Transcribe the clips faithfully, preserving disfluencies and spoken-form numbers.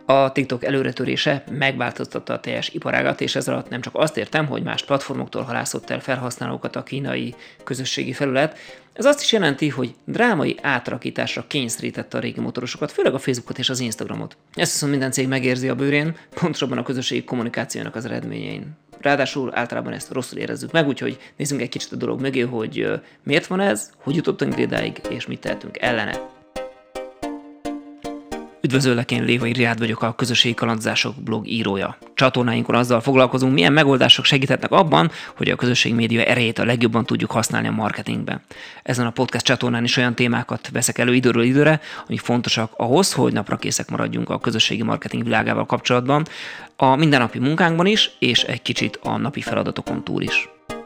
A TikTok előretörése megváltoztatta a teljes iparágat, és ez alatt nem csak azt értem, hogy más platformoktól halászott el felhasználókat a kínai közösségi felület, ez azt is jelenti, hogy drámai átalakításra kényszerítette a régi motorosokat, főleg a Facebookot és az Instagramot. Ezt viszont minden cég megérzi a bőrén, pontosabban a közösségi kommunikációnak az eredményein. Ráadásul általában ezt rosszul érezzük meg, úgyhogy nézzünk egy kicsit a dolog mögé, hogy miért van ez, hogy jutottunk idáig, és mit tehetünk ellene. Üdvözöllek, én Lévai Riád vagyok, a Közösségi Kalandozások blog írója. Csatornáinkon azzal foglalkozunk, milyen megoldások segíthetnek abban, hogy a közösségi média erejét a legjobban tudjuk használni a marketingben. Ezen a podcast csatornán is olyan témákat veszek elő időről időre, amik fontosak ahhoz, hogy napra készek maradjunk a közösségi marketing világával kapcsolatban, a mindennapi munkánkban is, és egy kicsit a napi feladatokon túl is.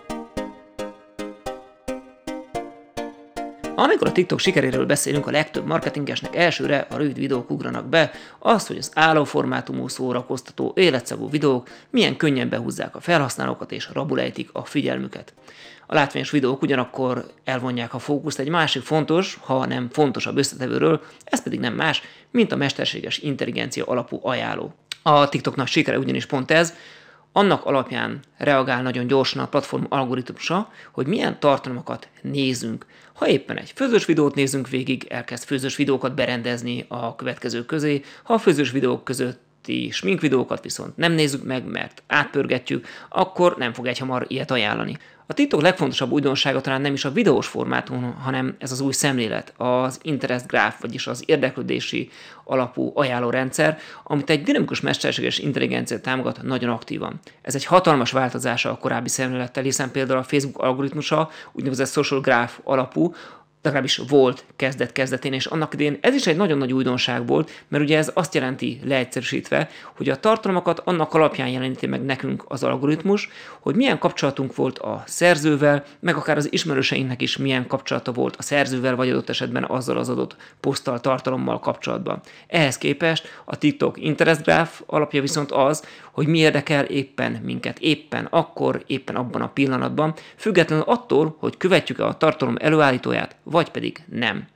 Amikor a TikTok sikeréről beszélünk, a legtöbb marketingesnek elsőre a rövid videók ugranak be, az, hogy az állóformátumú, szórakoztató, életszagú videók milyen könnyen behúzzák a felhasználókat és rabulejtik a figyelmüket. A látványos videók ugyanakkor elvonják a fókuszt egy másik fontos, ha nem fontosabb összetevőről, ez pedig nem más, mint a mesterséges intelligencia alapú ajánló. A TikToknak sikere ugyanis pont ez, annak alapján reagál nagyon gyorsan a platform algoritmusa, hogy milyen tartalmakat nézünk. Ha éppen egy főzős videót nézünk végig, elkezd főzős videókat berendezni a következők közé, ha a főzős videók közötti sminkvideókat viszont nem nézzük meg, mert átpörgetjük, akkor nem fog egyhamar ilyet ajánlani. A TikTok legfontosabb újdonsága talán nem is a videós formátum, hanem ez az új szemlélet, az interest graph, vagyis az érdeklődési alapú ajánlórendszer, amit egy dinamikus mesterséges intelligencia támogat nagyon aktívan. Ez egy hatalmas változása a korábbi szemlélettel, hiszen például a Facebook algoritmusa úgynevezett social graph alapú, legalábbis volt kezdet-kezdetén, és annak idején ez is egy nagyon nagy újdonság volt, mert ugye ez azt jelenti leegyszerűsítve, hogy a tartalmakat annak alapján jeleníti meg nekünk az algoritmus, hogy milyen kapcsolatunk volt a szerzővel, meg akár az ismerőseinknek is milyen kapcsolata volt a szerzővel, vagy adott esetben azzal az adott poszttal, tartalommal kapcsolatban. Ehhez képest a TikTok Interest Graph alapja viszont az, hogy mi érdekel éppen minket, éppen akkor, éppen abban a pillanatban, függetlenül attól, hogy követjük-e a tartalom előállítóját, vagy pedig nem.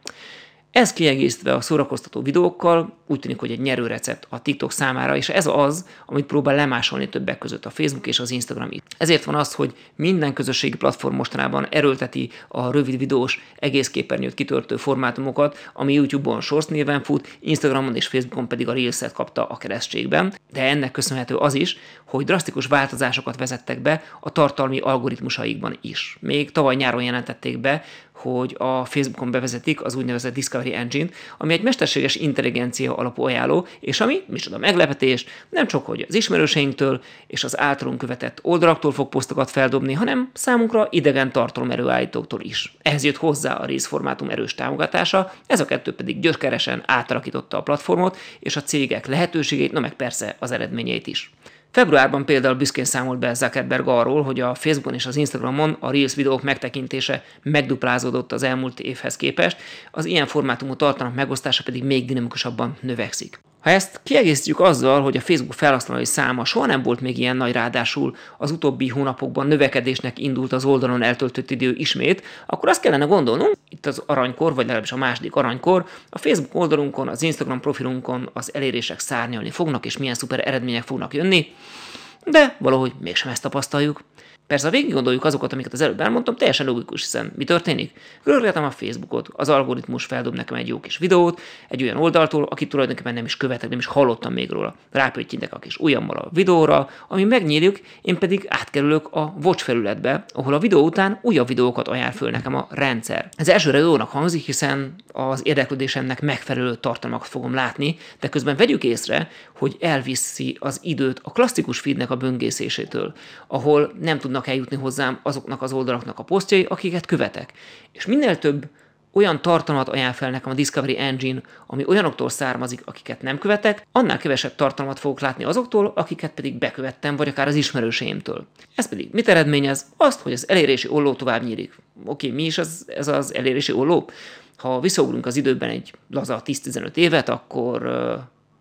Ez kiegészítve a szórakoztató videókkal úgy tűnik, hogy egy nyerő recept a TikTok számára, és ez az, amit próbál lemásolni többek között a Facebook és az Instagram is. Ezért van az, hogy minden közösségi platform mostanában erőlteti a rövid videós, egész képernyőt kitöltő formátumokat, ami YouTube-on Shorts néven fut, Instagramon és Facebookon pedig a Reels-et kapta a keresztségben. De ennek köszönhető az is, hogy drasztikus változásokat vezettek be a tartalmi algoritmusaikban is. Még tavaly nyáron jelentették be, hogy a Facebookon bevezetik az úgynevezett Discovery Engine-t, ami egy mesterséges intelligencia alapú ajánló, és ami, micsoda meglepetés, nem csak hogy az ismerőseinktől és az általunk követett oldalaktól fog posztokat feldobni, hanem számunkra idegen tartalom előállítóktól is. Ehhez jött hozzá a Reels formátum erős támogatása, ez a kettő pedig gyökeresen átalakította a platformot, és a cégek lehetőségeit, na meg persze az eredményeit is. Februárban például büszkén számolt be Zuckerberg arról, hogy a Facebookon és az Instagramon a Reels videók megtekintése megduplázódott az elmúlt évhez képest, az ilyen formátumú tartalmak megosztása pedig még dinamikusabban növekszik. Ha ezt kiegészítjük azzal, hogy a Facebook felhasználói száma soha nem volt még ilyen nagy, ráadásul az utóbbi hónapokban növekedésnek indult az oldalon eltöltött idő ismét, akkor azt kellene gondolnunk, itt az aranykor, vagy legalábbis a második aranykor, a Facebook oldalunkon, az Instagram profilunkon az elérések szárnyalni fognak, és milyen szuper eredmények fognak jönni, de valahogy mégsem ezt tapasztaljuk. Persze, ha végig gondoljuk azokat, amiket az előbb elmondtam, teljesen logikus, hiszen mi történik? Görgetem a Facebookot, az algoritmus feldob nekem egy jó kis videót, egy olyan oldaltól, akit tulajdonképpen nem is követek, nem is hallottam még róla. Rápöttyintek a kis ujjammal a videóra, ami megnyílik, én pedig átkerülök a Watch felületbe, ahol a videó után újabb videókat ajánl föl nekem a rendszer. Ez elsőre jónak hangzik, hiszen az érdeklődésemnek megfelelő tartalmakat fogom látni, de közben vegyük észre, hogy elviszi az időt a klasszikus feednek a böngészésétől, ahol nem tudnak eljutni hozzám azoknak az oldalaknak a posztjai, akiket követek. És minél több olyan tartalmat ajánl fel nekem a Discovery Engine, ami olyanoktól származik, akiket nem követek, annál kevesebb tartalmat fogok látni azoktól, akiket pedig bekövettem, vagy akár az ismerőseimtől. Ez pedig mit eredményez? Azt, hogy az elérési olló tovább nyílik. Oké, mi is az, ez az elérési olló? Ha visszaugrunk az időben egy laza tíz-tizenöt évet, akkor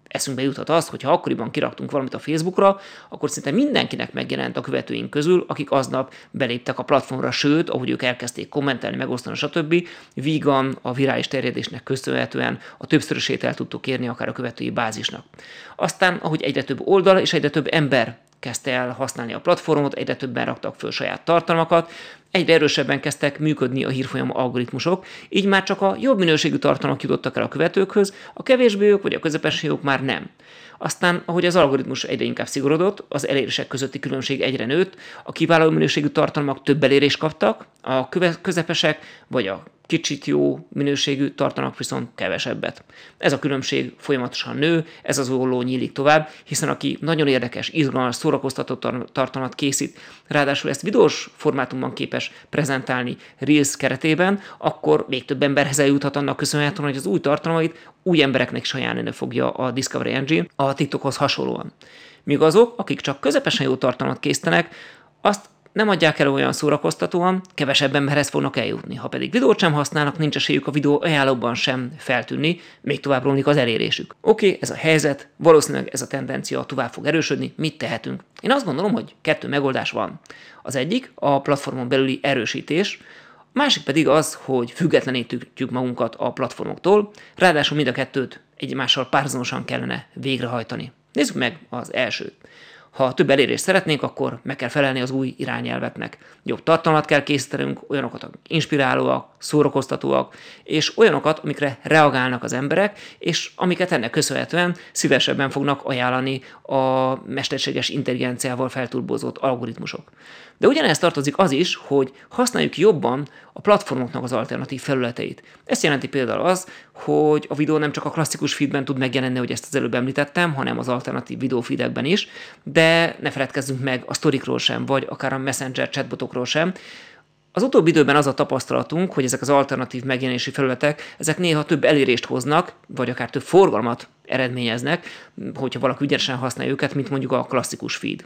eszünkbe juthat az, hogy ha akkoriban kiraktunk valamit a Facebookra, akkor szinte mindenkinek megjelent a követőink közül, akik aznap beléptek a platformra, sőt, ahogy ők elkezdték kommentelni, megosztani, stb. Vígan a virális terjedésnek köszönhetően a többszörösét el tudtuk érni akár a követői bázisnak. Aztán, ahogy egyre több oldal és egyre több ember kezdte el használni a platformot, egyre többen raktak föl saját tartalmakat, egyre erősebben kezdtek működni a hírfolyam algoritmusok, így már csak a jobb minőségű tartalmak jutottak el a követőkhöz, a kevésbé jók vagy a közepes jók már nem. Aztán, ahogy az algoritmus egyre inkább szigorodott, az elérések közötti különbség egyre nőtt, a kiváló minőségű tartalmak több elérést kaptak, a közepesek vagy a kicsit jó minőségű tartalmak viszont kevesebbet. Ez a különbség folyamatosan nő, ez az olló nyílik tovább, hiszen aki nagyon érdekes, izgalmas, szórakoztató tartalmat készít, ráadásul ezt videós formátumban képes prezentálni Reels keretében, akkor még több emberhez eljuthat annak köszönhetően, hogy az új tartalmait új embereknek is ajánlani fogja a Discovery Engine a TikTokhoz hasonlóan. Míg azok, akik csak közepesen jó tartalmat készítenek, azt nem adják el olyan szórakoztatóan, kevesebb emberhez fognak eljutni. Ha pedig videót sem használnak, nincs esélyük a videó ajánlóban sem feltűnni, még tovább romlik az elérésük. Oké, okay, ez a helyzet, valószínűleg ez a tendencia tovább fog erősödni, mit tehetünk? Én azt gondolom, hogy kettő megoldás van. Az egyik a platformon belüli erősítés, a másik pedig az, hogy függetlenítjük magunkat a platformoktól, ráadásul mind a kettőt egymással párhuzamosan kellene végrehajtani. Nézzük meg az elsőt. Ha több elérést szeretnénk, akkor meg kell felelni az új irányelveknek. Jobb tartalmat kell készítenünk, olyanokat, amik inspirálóak, szórakoztatóak, és olyanokat, amikre reagálnak az emberek, és amiket ennek köszönhetően szívesebben fognak ajánlani a mesterséges intelligenciával felturbózott algoritmusok. De ugyanezt tartozik az is, hogy használjuk jobban a platformoknak az alternatív felületeit. Ezt jelenti például az, hogy a videó nem csak a klasszikus feedben tud megjelenni, hogy ezt az előbb említettem, hanem az alternatív videófeedekben is, de ne feledkezzünk meg a sztorikról sem, vagy akár a Messenger chatbotokról sem. Az utóbbi időben az a tapasztalatunk, hogy ezek az alternatív megjelenési felületek, ezek néha több elérést hoznak, vagy akár több forgalmat eredményeznek, hogyha valaki ügyesen használja őket, mint mondjuk a klasszikus feed.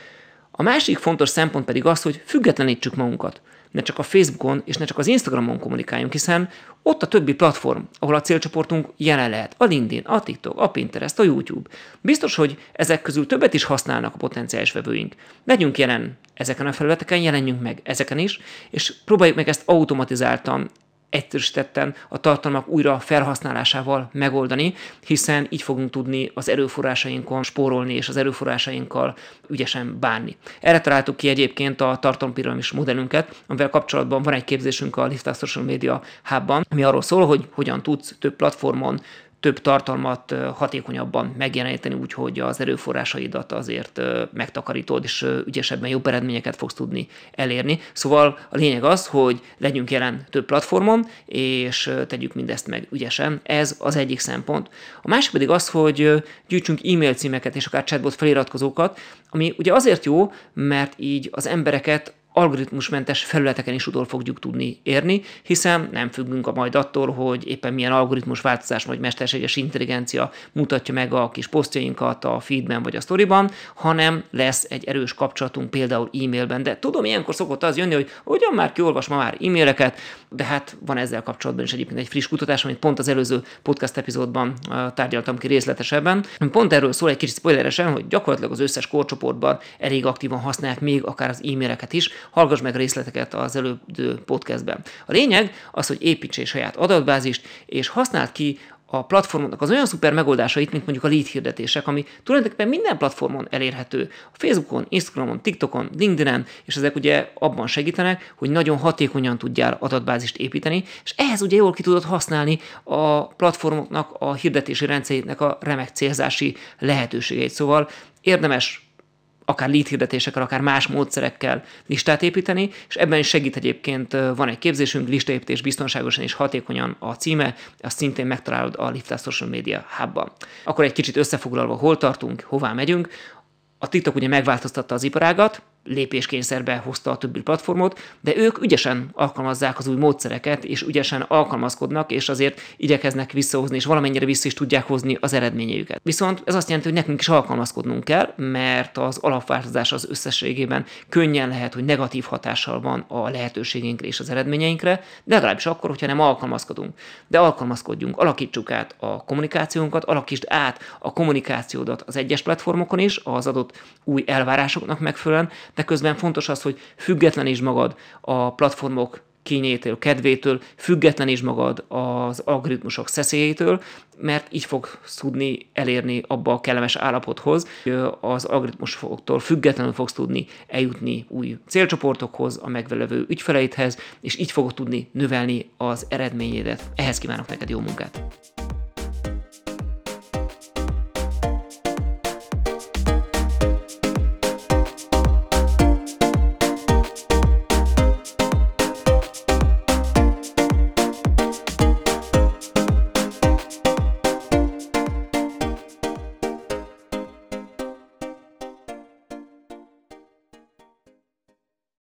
A másik fontos szempont pedig az, hogy függetlenítsük magunkat. Ne csak a Facebookon és ne csak az Instagramon kommunikáljunk, hiszen ott a többi platform, ahol a célcsoportunk jelen lehet. A LinkedIn, a TikTok, a Pinterest, a YouTube. Biztos, hogy ezek közül többet is használnak a potenciális vevőink. Legyünk jelen ezeken a felületeken, jelenjünk meg ezeken is, és próbáljuk meg ezt automatizáltan, egyszerűsítetten a tartalmak újra felhasználásával megoldani, hiszen így fogunk tudni az erőforrásainkon spórolni és az erőforrásainkkal ügyesen bánni. Erre találtuk ki egyébként a tartalompiramis modellünket, amivel kapcsolatban van egy képzésünk a Lifestyle Social Media Hubban, ami arról szól, hogy hogyan tudsz több platformon több tartalmat hatékonyabban megjeleníteni, úgyhogy az erőforrásaidat azért megtakarítod, és ügyesebben jobb eredményeket fogsz tudni elérni. Szóval a lényeg az, hogy legyünk jelen több platformon, és tegyük mindezt meg ügyesen. Ez az egyik szempont. A másik pedig az, hogy gyűjtsünk e-mail címeket és akár chatbot feliratkozókat, ami ugye azért jó, mert így az embereket algoritmusmentes felületeken is utol fogjuk tudni érni, hiszen nem függünk a majd attól, hogy éppen milyen algoritmus változás vagy mesterséges intelligencia mutatja meg a kis posztjainkat a feedben vagy a storyban, hanem lesz egy erős kapcsolatunk például e-mailben. De tudom, ilyenkor szokott az jönni, hogy ugyan már kiolvas ma már e-maileket, de hát van ezzel kapcsolatban is egyébként egy friss kutatás, amit pont az előző podcast epizódban tárgyaltam ki részletesebben. Pont erről szól egy kicsit spoileresen, hogy gyakorlatilag az összes korcsoportban elég aktívan használják még akár az e-maileket is. Hallgass meg részleteket az előző podcastben. A lényeg az, hogy építsél saját adatbázist, és használd ki a platformoknak az olyan szuper megoldásait, mint mondjuk a lead hirdetések, ami tulajdonképpen minden platformon elérhető. A Facebookon, Instagramon, TikTokon, LinkedInen, és ezek ugye abban segítenek, hogy nagyon hatékonyan tudjál adatbázist építeni, és ehhez ugye jól ki tudod használni a platformoknak a hirdetési rendszerének a remek célzási lehetőségeit. Szóval érdemes akár lead hirdetésekkel, akár más módszerekkel listát építeni, és ebben is segít egyébként, van egy képzésünk, listaépítés biztonságosan és hatékonyan a címe, azt szintén megtalálod a Lifestyle Social Media Hubban. Akkor egy kicsit összefoglalva, hol tartunk, hová megyünk. A TikTok ugye megváltoztatta az iparágat, lépéskényszerbe hozta a többi platformot, de ők ügyesen alkalmazzák az új módszereket, és ügyesen alkalmazkodnak, és azért igyekeznek visszahozni, és valamennyire vissza is tudják hozni az eredményeiket. Viszont ez azt jelenti, hogy nekünk is alkalmazkodnunk kell, mert az alapváltozás az összességében könnyen lehet, hogy negatív hatással van a lehetőségeinkre és az eredményeinkre, de legalábbis akkor, hogyha nem alkalmazkodunk. De alkalmazkodjunk, alakítsuk át a kommunikációnkat, alakítsd át a kommunikációdat az egyes platformokon is, az adott új elvárásoknak megfelelően, de közben fontos az, hogy függetlenítsd magad a platformok kényétől, kedvétől, függetlenítsd magad az algoritmusok szeszélyétől, mert így fogsz tudni elérni abba a kellemes állapothoz, hogy az algoritmusoktól függetlenül fogsz tudni eljutni új célcsoportokhoz, a megfelelő ügyfeleidhez, és így fogod tudni növelni az eredményedet. Ehhez kívánok neked jó munkát!